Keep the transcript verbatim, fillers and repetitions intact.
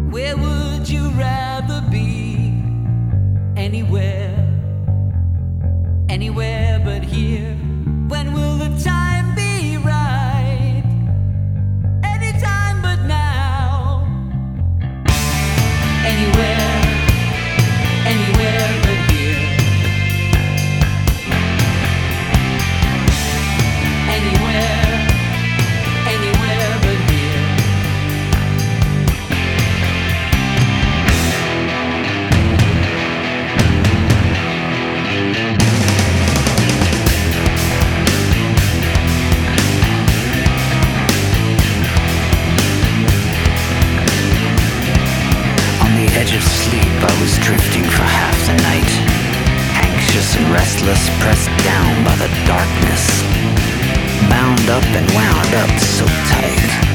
Where would you rather be? Anywhere, anywhere but here. When will the time be right? Anytime but now. Anywhere, anywhere but here. Anywhere, anywhere but here. On the edge of sleep, I was drifting for half the night, anxious and restless, pressed down by the darkness, bound up and wound up so tight.